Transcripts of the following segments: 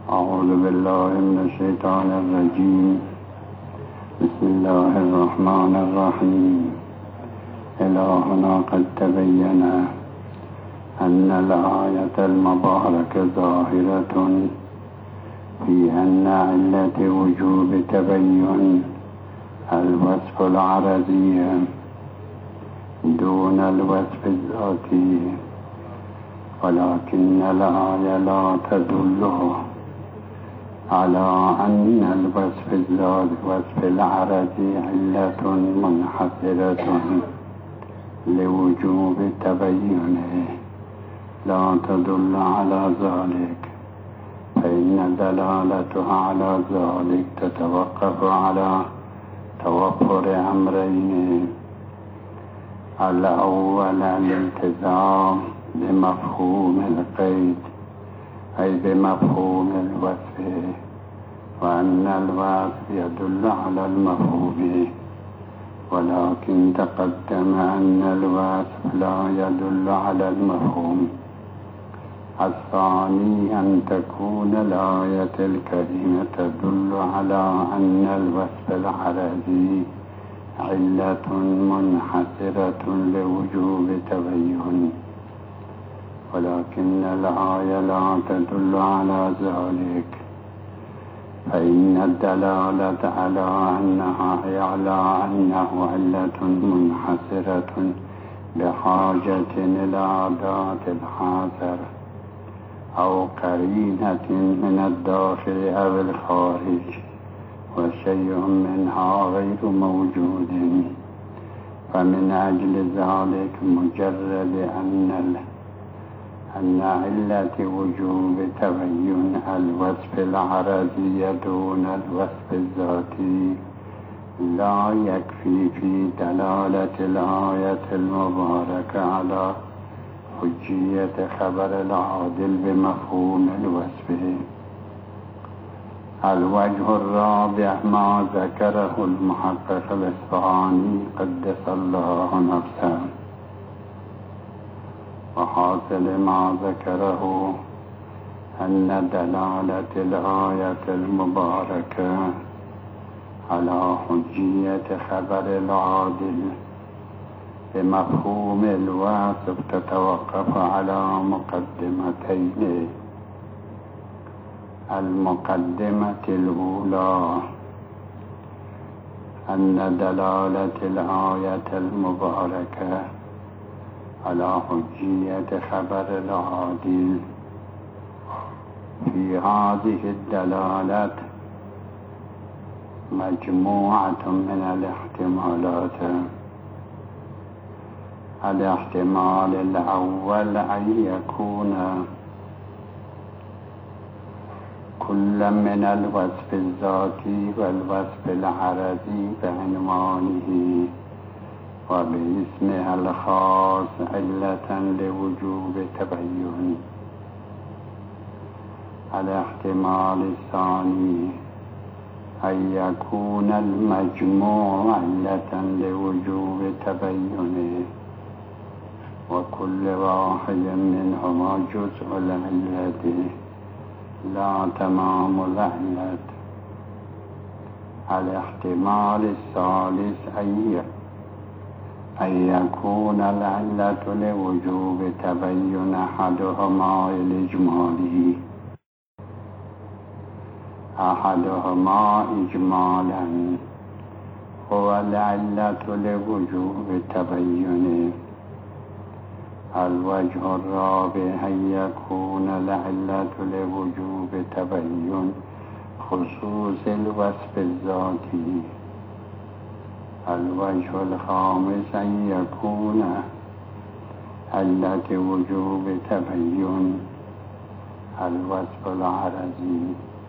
أعوذ بالله من الشيطان الرجيم. بسم الله الرحمن الرحيم. إلهنا قد تبين أن الآية المباركة ظاهرة في أن علة وجوب تبين الوصف العرضي دون الوصف الذاتي، ولكن الآية لا تدل على أن الوصف العرضي علة منحصرة لوجوب تبينه، لا تدل على ذلك، فإن دلالتها على ذلك تتوقف على توفر أمرين: الأول الالتزام بمفهوم القيد أي بمفهوم الوصف، وأن الوصف يدل على المفهوم، ولكن تقدم أن الوصف لا يدل على المفهوم. الثاني أن تكون الآية الكريمة تدل على أن الوصف العرضي علة منحصرة لوجوب تبين، ولكن الآية لا تدل على ذلك، فإن الدلالة على أنه علة منحصرة بحاجة إلى أداة الحاصر أو قرينة من الداخل أو الخارج، وشيء منها غير موجود. فمن أجل ذلك مجرد أن علة وجوب تبين الوصف العرضي دون الوصف الذاتي لا يكفي في دلالة الآية المباركة على حجية خبر العادل بمفهوم الوصف. الوجه الرابع ما ذكره المحقق الإصفهاني قدس الله نفسه، وحاصل ما ذكره أن دلالة الآية المباركة على حجية خبر العادل بمفهوم الوصف تتوقف على مقدمتين: المقدمة الأولى أن دلالة الآية المباركة على حجية خبر العادل في هذه الدلالة مجموعة من الاحتمالات. الاحتمال الأول أن يكون كل من الوصف الذاتي والوصف العرضي بعنوانه وباسمها الخاص علة لوجوب تبين. الاحتمال الثاني أن يكون المجموع علة لوجوب تبينه، وكل واحد منهما جزء العلة لا تمام العلة. الاحتمال الثالث أن يكون العلة لوجوب تبين أحدهما إجمالا هو العلة لوجوب تبينه. الوجه الرابع أن يكون العلة لوجوب تبين خصوص الوصف الذاتي. الوجه الخامس أن يكون علة وجوب تبين الوصف العرضي.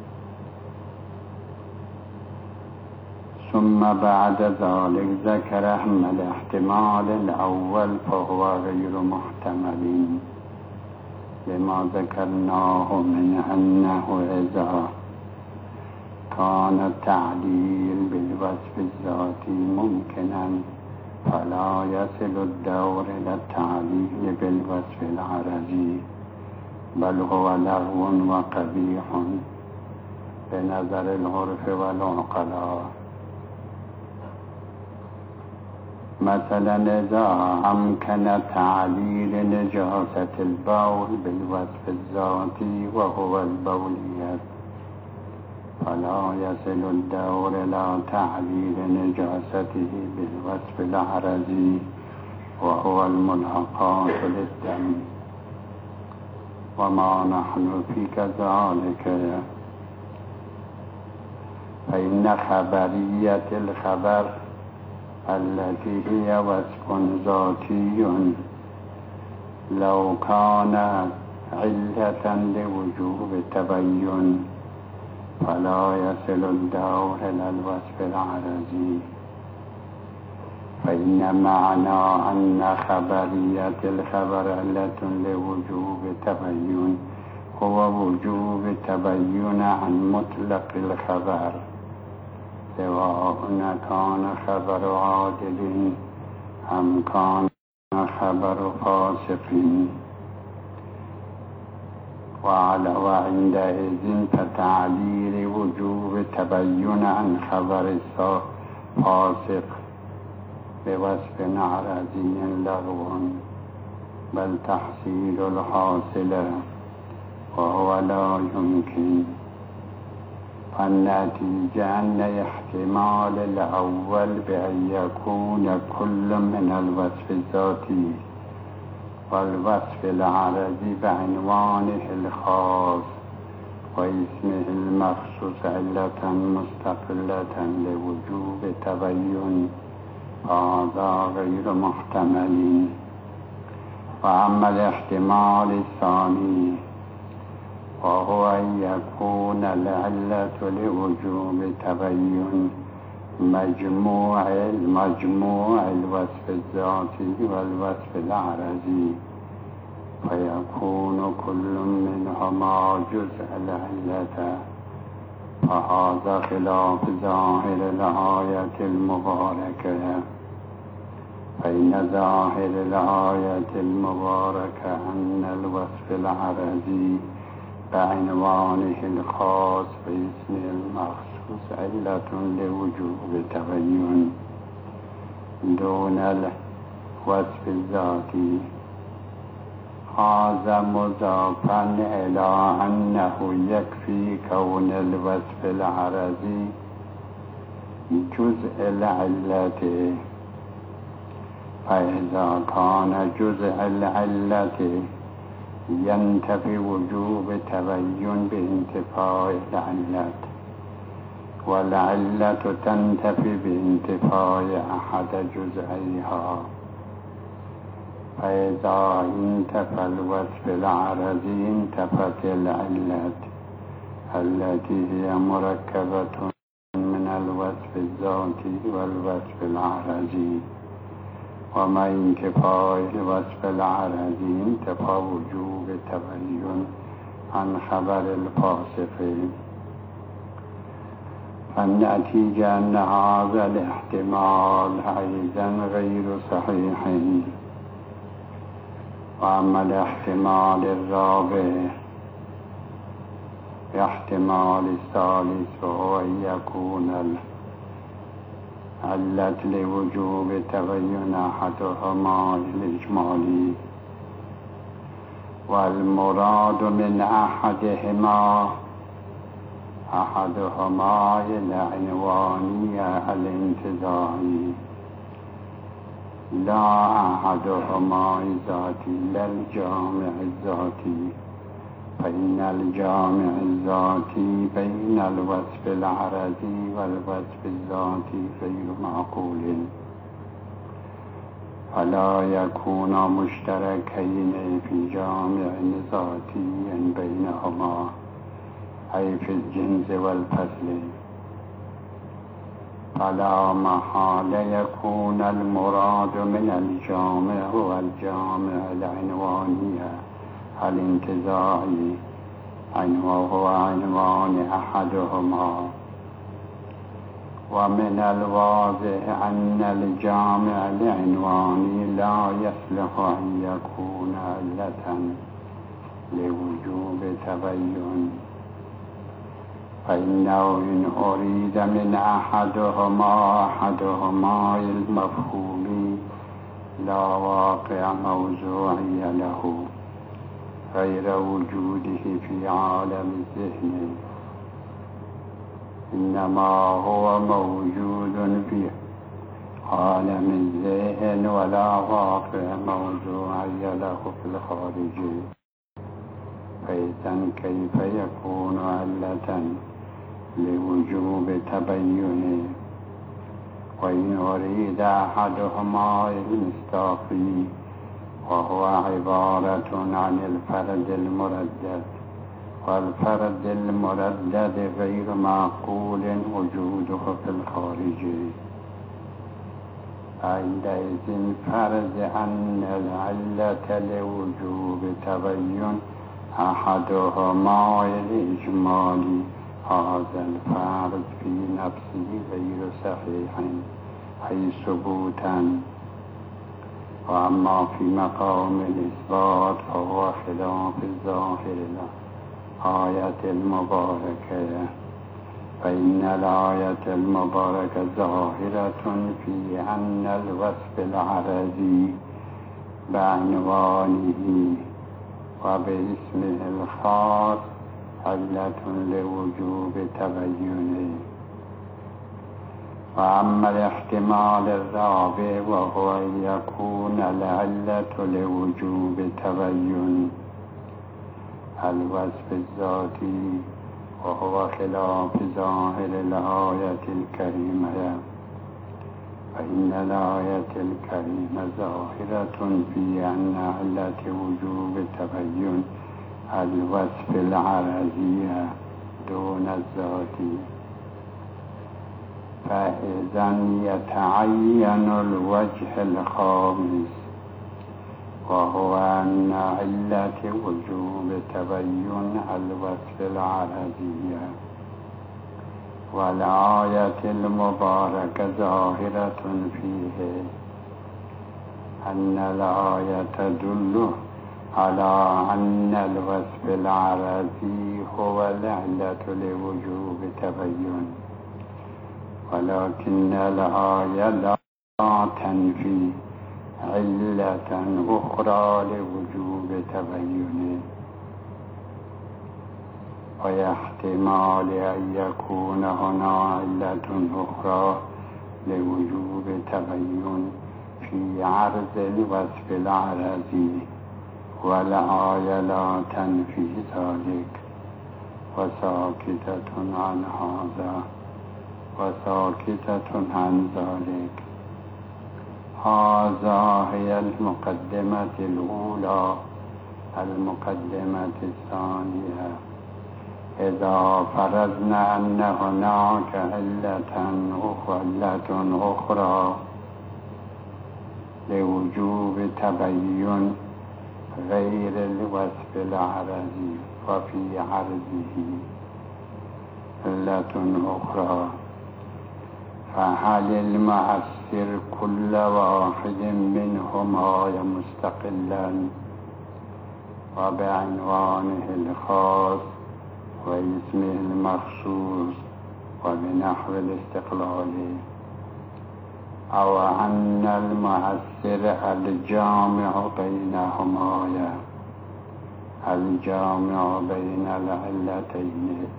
ثم بعد ذلك ذكر أما الاحتمال الأول فهو غير محتمل لما ذكرناه من أنه إذا كان التعليل بالوصف الذاتي ممكنا فلا يصل الدور إلى التعليل بالوصف العرضي، بل هو لغو وقبيح به نظر العرف و العقلاء. مثلا اذا امکن تعلیل نجاست البول بالوصف الذاتی وهو البولیت فلا يصل الدور الى تعلیل نجاسته بالوصف العرضی وهو الملحقات للدم وما نحن في كذلك. فإن خبرية الخبر التي هي وصف ذاتي لو كان علة لوجوب تبين فلا يصل الدور إلى الوصف العرضي. فإن معنى أن خبرية الخبر علة لوجوب تبين هو وجوب تبين عن مطلق الخبر سواء كان خبر عادل أم كان خبر فاسق. وعندئذ فتعليل وجوب تبين عن خبر فاسق بوصف عرضي لغو بل تحصيل الحاصل وهو لا يمكن. فالنتيجة أن احتمال الأول بأن يكون كل من الوصف الذاتي والوصف العرضي بعنوانه الخاص واسمه المخصوص علة مستقلة لوجوب تبين هذا غير محتمل. وأما الاحتمال الثاني وهو أن يكون العلة لوجوب تبين مجموع الوصف الذاتي والوصف العرضي فيكون كل منهما جزء العلة، فهذا خلاف ظاهر الآية المباركة. فإن ظاهر الآية المباركة أن الوصف العرضي بعنوانه الخاص باسمه المخصوص علة لوجوب تبين دون الوصف الذاتي. هذا مضافا إلى أنه يكفي كون الوصف العرضي جزء العلة، فإذا كان جزء العلة ينتفي وجوب تبين بانتفاء العلة، والعلة تنتفي بانتفاء أحد جزئيها. فإذا انتفى الوصف العرضي انتفت العلة التي هي مركبة من الوصف الذاتي والوصف العرضي. ومع انتفاء الوصف العرضي انتفى وجوب تبين عن خبر الفاسقين. فالنتيجة أن هذا الاحتمال أيضا غير صحيح. وأما الاحتمال الرابع الاحتمال الثالث وهو أن يكون العلة لوجوب تبين أحدهما الإجمالي، والمراد من أحدهما العنوانية الانتزاعي لا أحدهما الذاتي لا الجامع الذاتي. فإن الجامع الذاتي بين الوصف العرضي والوصف الذاتي غير معقول، فلا يكون مشتركين في جامع ذاتي بينهما أي في الجنس والفصل. فلا محال يكون المراد من الجامع هو الجامع العنوانية الانتزاعي وهو عنوان أحدهما. ومن الواضح أن الجامع العنواني لا يصلح أن يكون علة لوجوب تبين، فإنه إن أريد من أحدهما المفهوم لا واقع موضوعي له غير وجوده في عالم الذهن، إنما هو موجود في عالم الذهن ولا واقع موضوعي له في الخارج. فإذن كيف يكون علة لوجوب تبينه؟ وإن أريد أحدهما المصداقي وهو عبارة عن الفرد المردد، والفرد المردد غير معقول وجوده في الخارج، عندئذ فرض أن العلة لوجوب تبين أحدهما الإجمالي، هذا الفرض في نفسه غير صحيح أي ثبوتا، وأما في مقام الإثبات فهو خلاف الظاهر الآية المباركة، فإن الآية المباركة ظاهرة في أن الوصف العرضي بعنوانه وباسمه الخاص علة لوجوب تبينه. وأما الاحتمال الرابع وهو أن يكون العلة لوجوب تبين الوصف الذاتي وهو خلاف ظاهر الآية الكريمة، فإن الآية الكريمة ظاهرة في أن علة وجوب تبين الوصف العرضي دون الذاتي، فإذا يتعين الوجه الخامس وهو أن علة وجوب تبين الوصف العرضي، والآية المباركة ظاهرة فيه أن الآية تدل على أن الوصف العرضي هو العلة لوجوب تبين، ولكن الآية لا تنفي علة أخرى لوجوب تبينه، ويحتمل أن يكون هنا علة أخرى لوجوب تبين في عرض الوصف العرضي، والآية لا تنفي ذلك وساكتة عن هذا وساكتة عن ذلك. هذا هي المقدمة الأولى. المقدمة الثانية: إذا فرضنا أن هناك علة أخرى لوجوب تبين غير الوصف العرضي، وفي عرضه علة أخرى، فهل المؤثر كل واحد منهما مستقلا وبعنوانه الخاص واسمه المخصوص وبنحو الاستقلال، أو أن المؤثر الجامع بينهما الجامع بين العلتين؟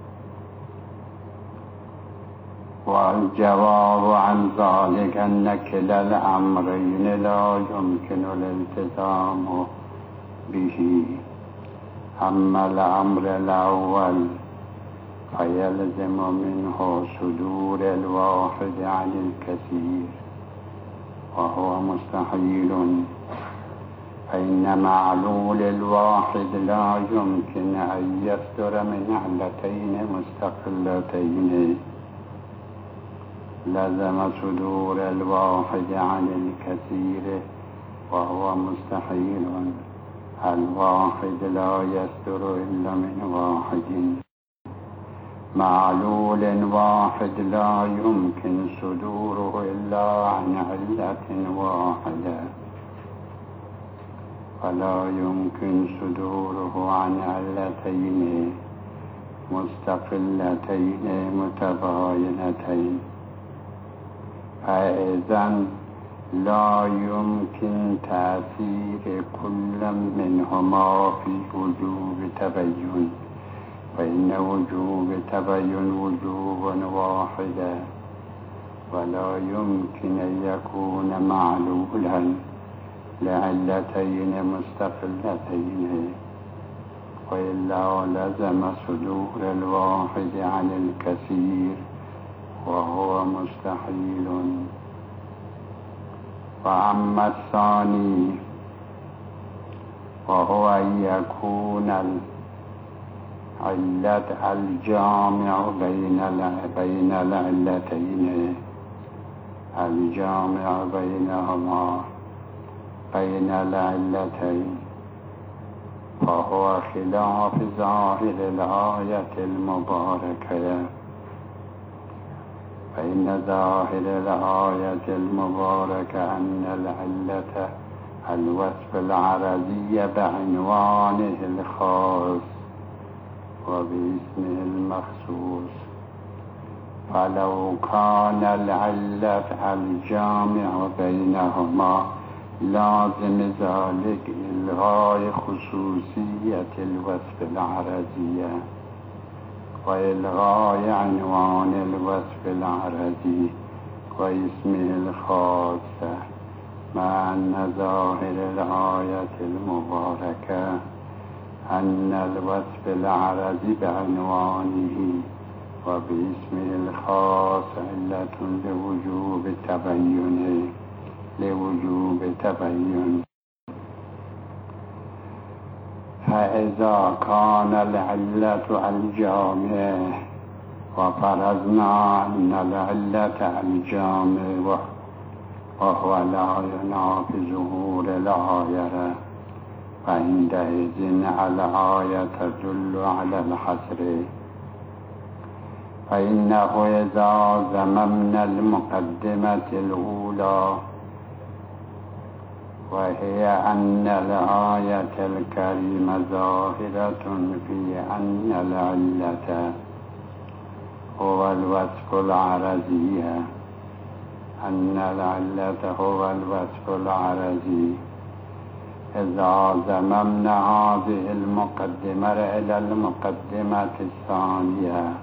والجواب عن ذلك أن كلا الأمرين لا يمكن الالتزام به. أما الأمر الأول فيلزم منه صدور الواحد عن الكثير، وهو مستحيل، فإن معلول الواحد لا يمكن أن يصدر من علتين مستقلتين، لزم صدور الواحد عن الكثير وهو مستحيل. الواحد لا يصدر إلا من واحد، معلول واحد لا يمكن صدوره إلا عن علة واحدة، ولا يمكن صدوره عن علتين، مستقلتين متباينتين، فإذن لا يمكن تأثير كل منهما في وجوب تبين، فإن وجوب تبين وجوب واحدة، ولا يمكن أن يكون معلولا لعلتين مستقلتين، وإلا لزم صدور الواحد عن الكثير وهو مستحيل. وأما الثاني وهو أن يكون العلة الجامع بين العلتين، الجامع بينهما بين العلتين، فهو خلاف ظاهر الآية المباركة، فإن ظاهر الآية المباركة أن العلة الوصف العرضي بعنوانه الخاص وباسمه المخصوص، فلو كان العلة الجامع بينهما لازم ذلك إلغاء خصوصية الوصف العرضية وإلغاء عنوان الوصف العرضي واسمه الخاص، مع أن ظاهر الآية المباركة أن الوصف العرضي بعنوانه وباسمه الخاص علة لوجوب تبين. فإذا كان العلة الجامع، وفرضنا أن العلة الجامع وهو لا ينافي ظهور الآية، فعندئذ الآية تدل على الحصر، فإنه إذا ضممنا المقدمة الأولى وهي أن الآية الكريمة ظاهرة في أن العلة هو الوصف العرضي، إذا ضممنا هذه المقدمة إلى المقدمة الثانية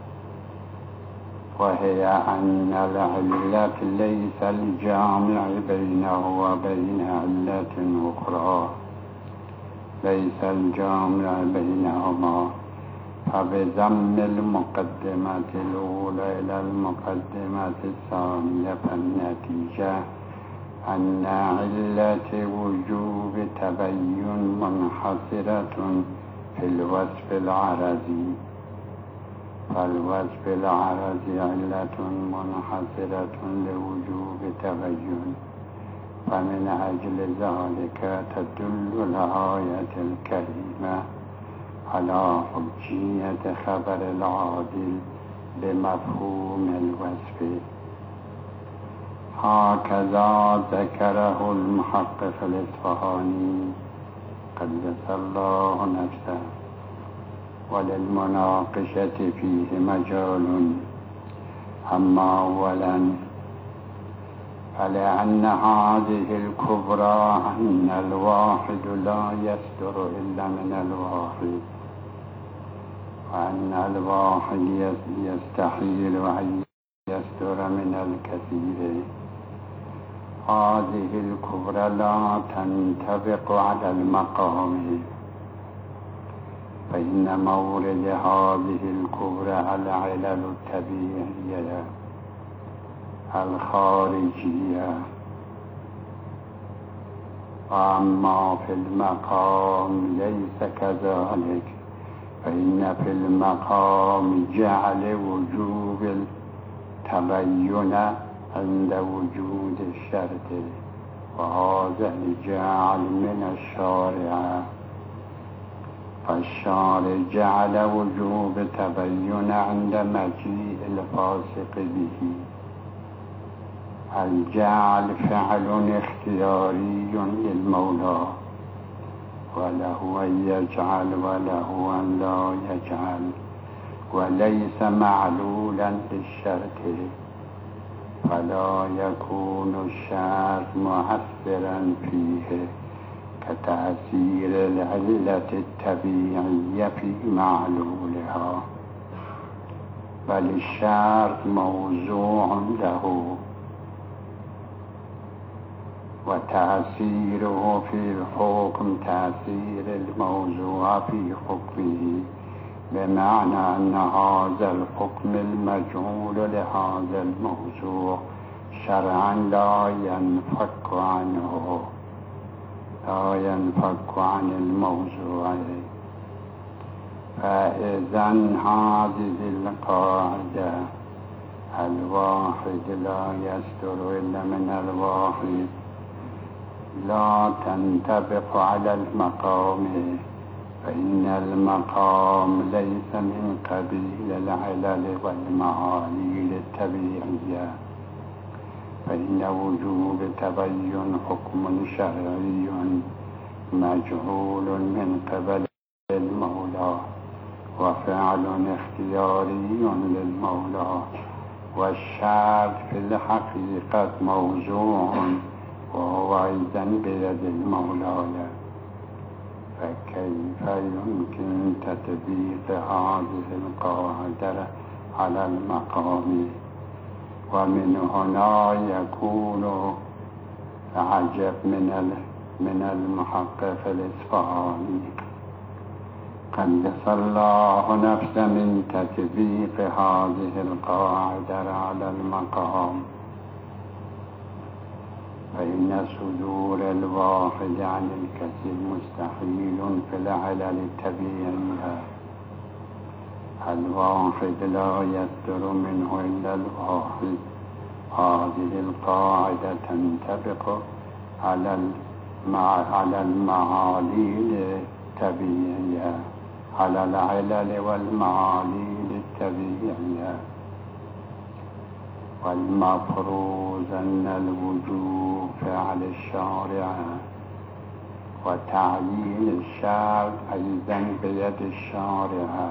وهي أن العلة ليس الجامع بينه وبين علة أخرى، ليس الجامع بينهما، فبضم المقدمة الأولى إلى المقدمة الثانية، فالنتيجة أن علة وجوب تبين منحصرة في الوصف العرضي، فالوصف العرضي علة منحصرة لوجوب تبين، فمن أجل ذلك تدل الآية الكريمة على حجية خبر العادل بمفهوم الوصف، هكذا ذكره المحقق الإصفهاني قدس الله نفسه. وللمناقشة فيه مجال. أما أولا فلأن هذه الكبرى أن الواحد لا يصدر إلا من الواحد، وأن الواحد يستحيل أن يصدر من الكثير، هذه الكبرى لا تنطبق على المقام، فإن مورد هذه الكبرى العلل الطبيعية الخارجية. وأما في المقام ليس كذلك، فإن في المقام جعل وجوب التبين عند وجود الشرط، وهذا الجعل من الشارع، فالشارع جعل وجوب تبين عند مجيء الفاسق به. الجعل فعل اختياري للمولى، وله أن يجعل وله أن لا يجعل، وليس معلولا للشرط، فلا يكون الشرط مؤثرا فيه كتأثير العلة الطبيعية في معلولها، بل الشرط موضوع له، وتأثيره في الحكم تأثير الموضوع في حكمه، بمعنى أن هذا الحكم المجعول لهذا الموضوع شرعا لا ينفك عن الموضوع. فإذا هذه القاعدة الواحد لا يصدر إلا من الواحد لا تنطبق على المقام، فإن المقام ليس من قبيل العلل والمعاليل الطبيعية، فإن وجوب تبين حكم شرعي مجهول من قبل المولى، وفعل اختياري للمولى، والشرط في الحقيقة موضوع وهو أيضا بيد المولى. فكيف يمكن تطبيق هذه القاعدة على المقام؟ ومن هنا يكون عجب من المحقق الإصفهاني قدس الله نفسه من تطبيق هذه القاعدة على المقام، فإن صدور الواحد عن الكثير مستحيل في العلل الطبيعية. الواحد لا يصدر منه إلا الواحد. هذه القاعدة تنطبق على المعاليل الطبيعية، على العلل والمعاليل الطبيعية. والمفروض أن الوجوب فعل الشارع، وتعيين الشرط أيضا بيد الشارع.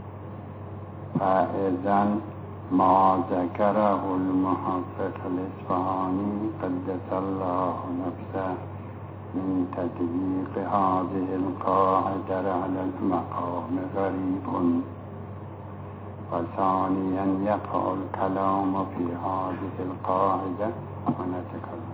فإذا ما ذكره المحقق الإصفهاني قدس الله نفسه من تطبيق هذه القاعدة على المقام غريب. وثانيا يقع الكلام في هذه القاعدة ونتكلم